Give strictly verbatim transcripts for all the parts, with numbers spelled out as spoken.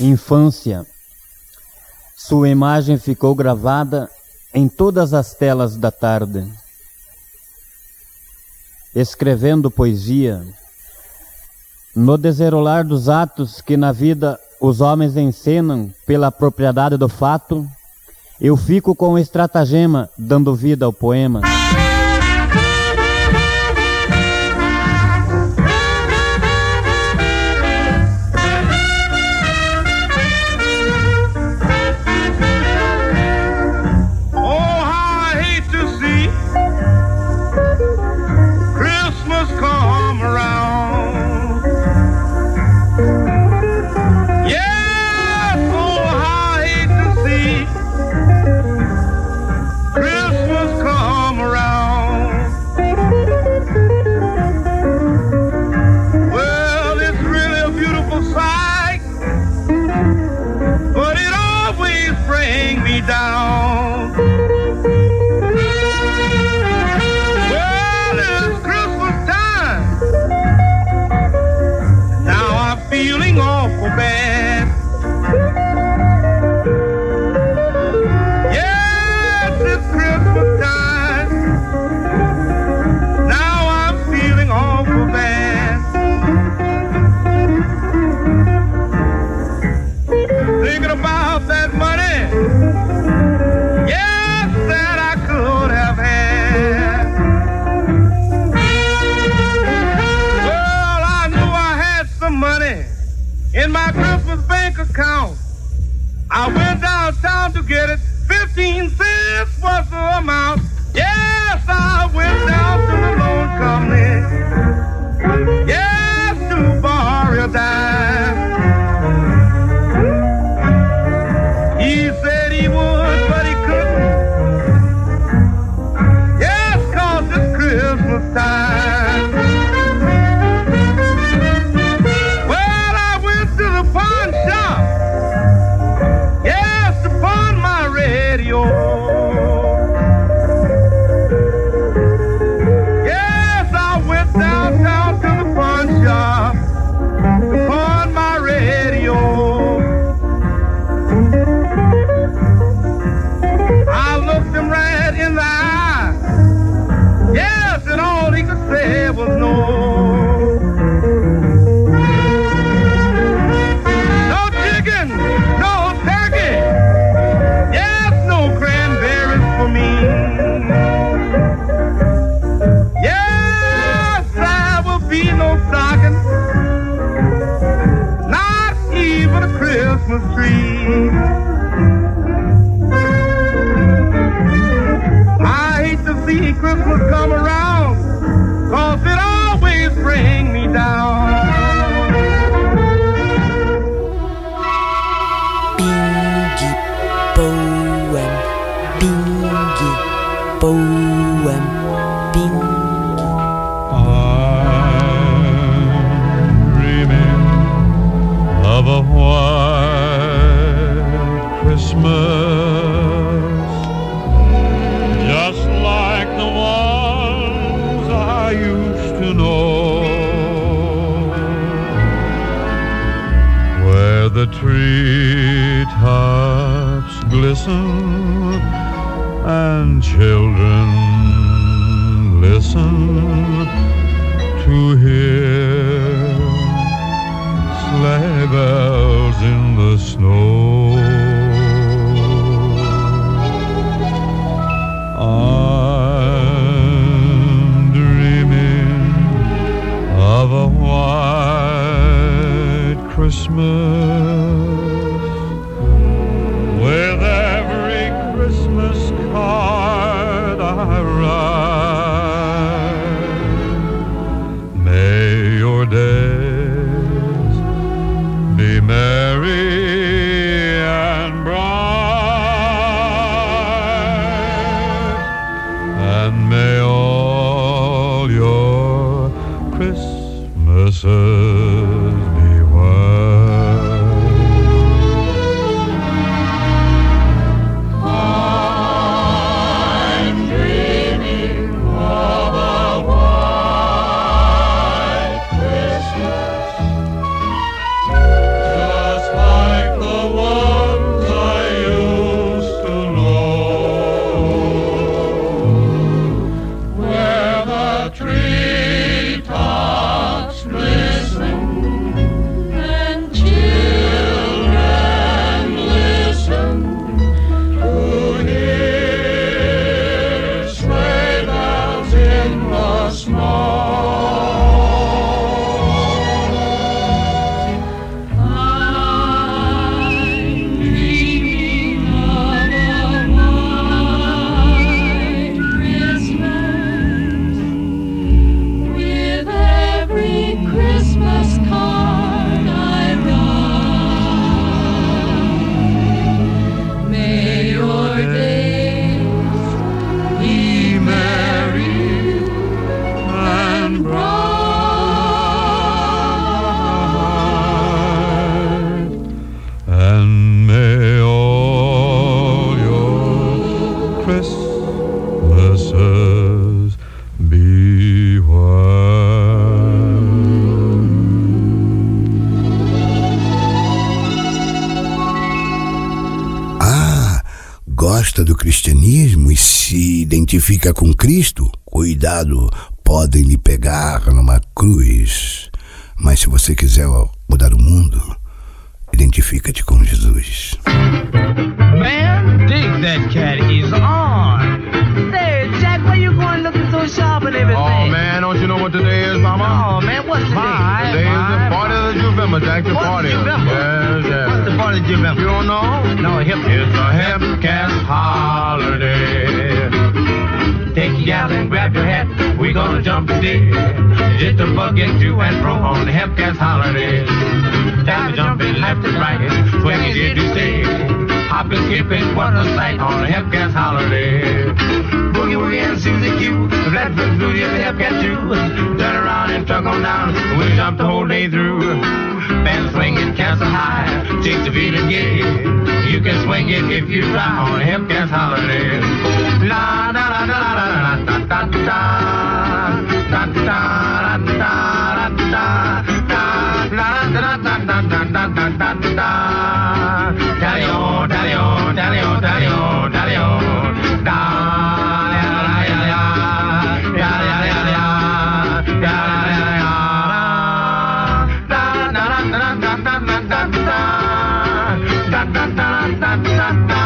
infância. Sua imagem ficou gravada em todas as telas da tarde. Escrevendo poesia, no desenrolar dos atos que na vida os homens encenam pela propriedade do fato, eu fico com o estratagema dando vida ao poema. I went downtown to get it, fifteen cents was the amount. Yes, I went down to the loan company, yes, to borrow a dime. He said he would, but he couldn't. Yes, 'cause it's Christmas time. Well, I went to the pawn shop. Yes, I went downtown to the pawn shop to pawn my radio. I looked him right in the eye. Yes, and all he could say was no. Christmas tree. I hate to see Christmas come around, 'cause it always brings me down. Bingy poem, bingy poem, bingy. I'm dreaming of a white Christmas, just like the ones I used to know, where the treetops glisten and children listen to hear sleigh bells in the snow. I'm dreaming of a white Christmas, with every Christmas card I write. May your days be merry and bright, and may all your Christmases be white. gosta do cristianismo e se identifica com Cristo, cuidado, podem lhe pegar numa cruz. Mas se você quiser mudar o mundo, identifica-te com Jesus. Man, dig that cat, he's on. Say, Jack, where you going looking so sharp and everything? Oh, man, don't you know what today is, Mama? Oh, man, what's today? My, today is the party of the Juvember, Jack, the What's party. Juvember? Yes, yes. What's the party of Juvember? You don't know? No, hip. It's a Hepcast holiday. Take your gal and grab your hat. We gonna jump today. Just a bucket to and fro on the Hepcast holiday. Time jumping left and right, swinging here to stay. Hopping, skipping, what a sight on the Hepcast holiday. Boogie Woogie and Susie Q, Flatfoot Bluesy and the Hepcat too. Turn around and truck on down, we jump the whole day through. Band swinging, castle high, chicks are feeling gay. You can swing it if you try on the Hepcast holiday. La da da da da da da da da da da da da da da. Daddy-o, daddy-o, daddy-o, daddy-o, daddy-o, da ya ya ya ya ya ya ya ya ya ya ya da da da da da da da da da da da da da.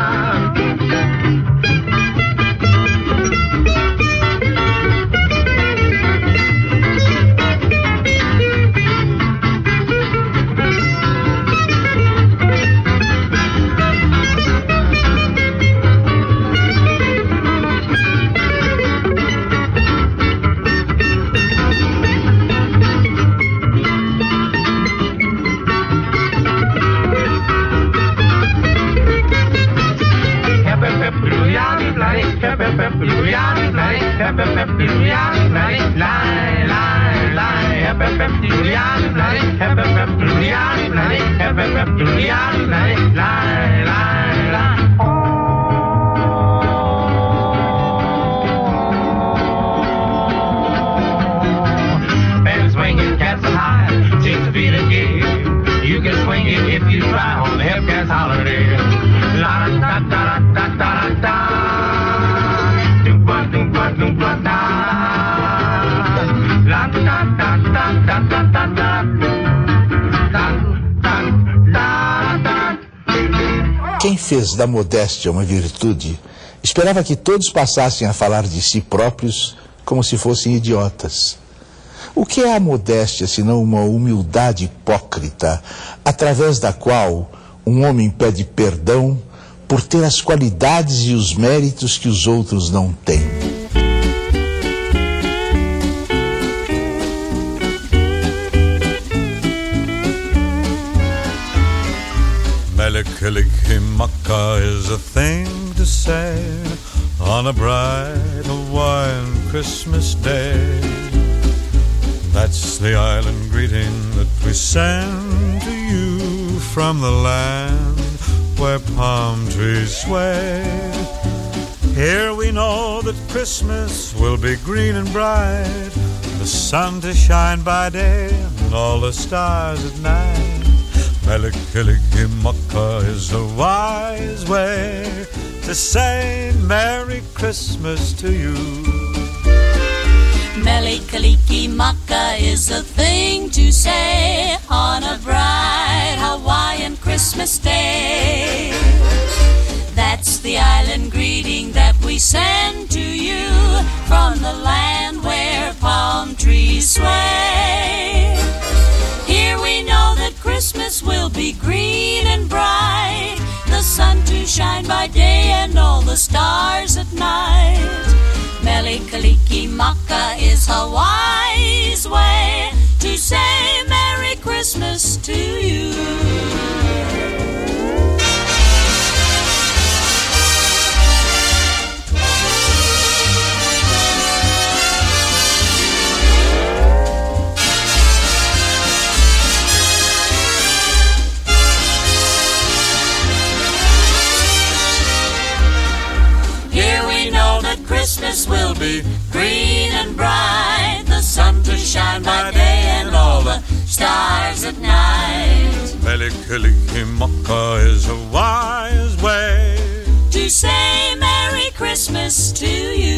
Band swinging, castle high, chicks feeling gay. You can swing it if you try on the Hepcast holiday. La da da da da da da. Quem fez da modéstia uma virtude, esperava que todos passassem a falar de si próprios como se fossem idiotas. O que é a modéstia senão uma humildade hipócrita, através da qual um homem pede perdão por ter as qualidades e os méritos que os outros não têm? Melikilikimaka is a thing to say on a bright Hawaiian Christmas day. That's the island greeting that we send to you from the land where palm trees sway. Here we know that Christmas will be green and bright, the sun to shine by day and all the stars at night. Melikilikimaka is a wise way to say Merry Christmas to you. Melikilikimaka is a thing to say on a bright Hawaiian Christmas day. That's the island greeting that we send to you from the land where palm trees sway. Here we know that Christmas will be green and bright, the sun to shine by day and all the stars at night. Melikilikimaka is a wise way to say Merry Christmas to you. Christmas will be green and bright, the sun to shine by day and all the stars at night. Melikilikimaka is a wise way to say Christmas to you.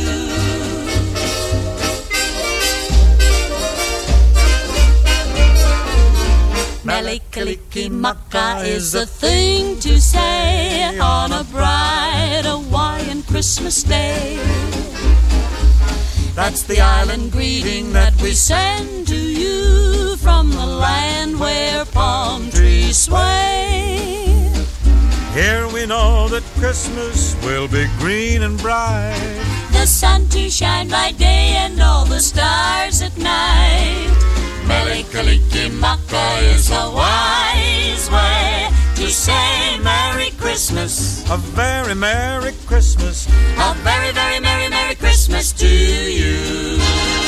Mele Kalikimaka is the thing to say on a bright Hawaiian Christmas day. That's the island greeting that we send to you from the land where palm trees sway. Here we know that Christmas will be green and bright, The sun to shine by day and all the stars at night. Mele Kalikimaka is a wise way to say Merry Christmas. a very Merry Christmas. A very, very Merry, Merry Christmas to you.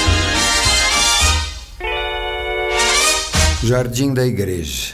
Jardim da Igreja.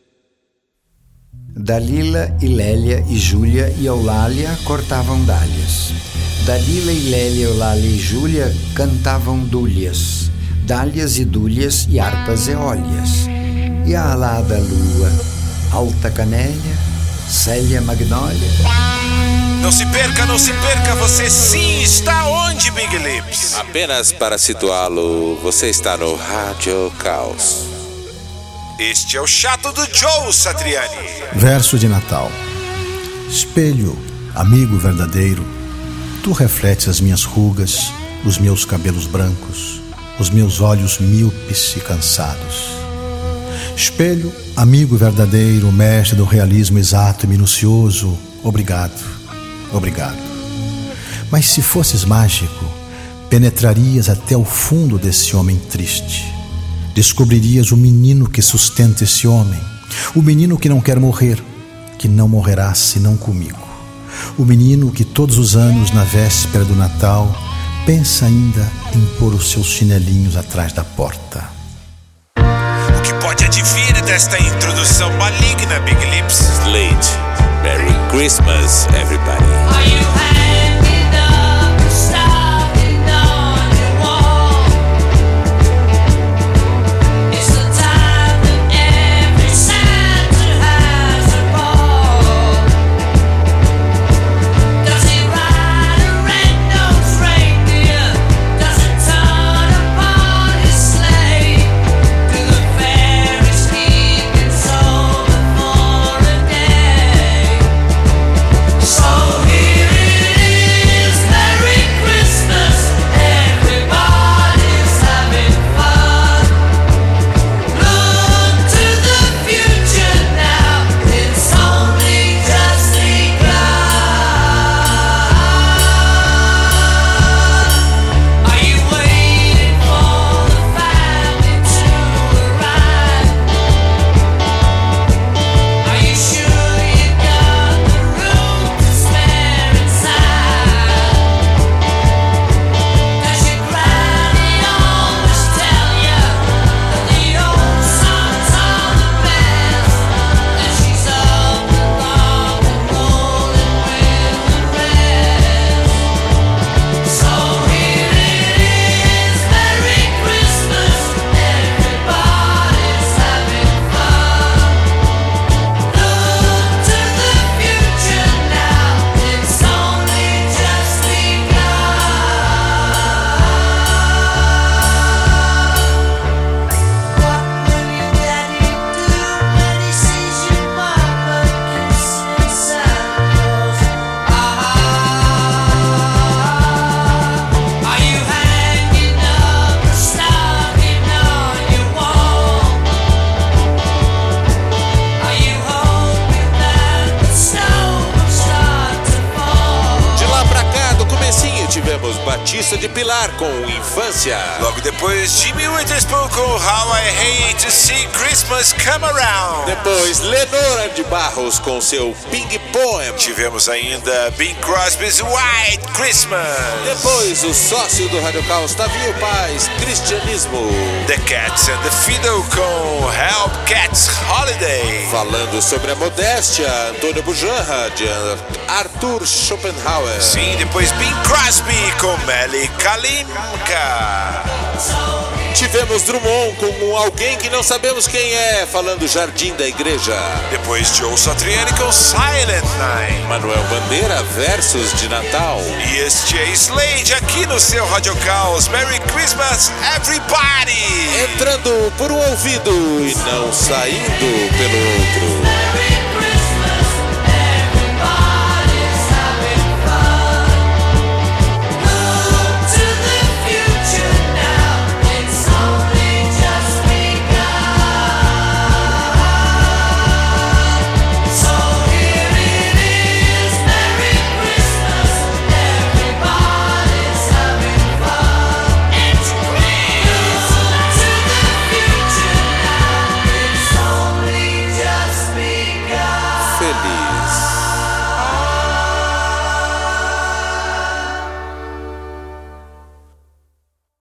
Dalila e Lélia e Júlia e Eulália cortavam dálias. Dalila e Lélia, Eulália e Júlia cantavam dúlias. Dálias e dúlias e harpas eólias. E a alada lua, alta canélia, Célia Magnólia. Não se perca, não se perca, você sim está onde, Big Lips? Apenas para situá-lo, você está no Rádio Caos. Este é o chato do Joe Satriani. Verso de Natal. Espelho, amigo verdadeiro, tu refletes as minhas rugas, os meus cabelos brancos, os meus olhos míopes e cansados. Espelho, amigo verdadeiro, mestre do realismo exato e minucioso, obrigado, obrigado. Mas se fosses mágico, penetrarias até o fundo desse homem triste. Descobririas o menino que sustenta esse homem, o menino que não quer morrer, que não morrerá senão comigo. O menino que todos os anos, na véspera do Natal, pensa ainda em pôr os seus chinelinhos atrás da porta. O que pode advir desta introdução maligna, Big Lips? Slade, Merry Christmas, everybody. Are you hanging up or starting on your wall? It's the time that every Santa has a ball. Does he ride a red-nosed reindeer? Does it turn upon his sleigh? Do the fairies keep it sober for a day? So here it is, Merry Christmas, everybody's having fun. Look to the future now, it's only just begun. Are you waiting for the family to arrive? Are you sure you got the room to spare inside? Does your granny always tell you that the old songs are the best? That she's up and rock and rolling with the rest. So here it is, Merry Christmas, everybody's having fun. Look to the future now, it's only just begun. What will your daddy do when he sees your mama kissing Santa Claus? Ah, are you hanging up or starting on your wall? Are you hoping that the snow will start to fall? De lá pra cá, do comecinho, tivemos Batista de Pilar com Infância. Logo depois, Jimmy Witherspoon com How I Hate to See Christmas Come Around. Depois, Lenora de Barros com seu Ping Poem. Tivemos ainda Bing Crosby's White Christmas. Depois, o sócio do Rádio Caos, Tavio Paz, Cristianismo. The Cats and the Fiddle com Help Cat's Holiday. Falando sobre a modéstia, Antônio Bujanra, de Arthur Schopenhauer. Sim, depois Bing Crosby com Mele Kalinka. Tivemos Drummond com alguém que não sabemos quem é, falando Jardim da Igreja. Depois Joe Satriani com Silent Night. Manuel Bandeira versus de Natal. E este é Slade aqui no seu Radio Caos. Merry Christmas, everybody! Entrando por um ouvido e não saindo pelo outro.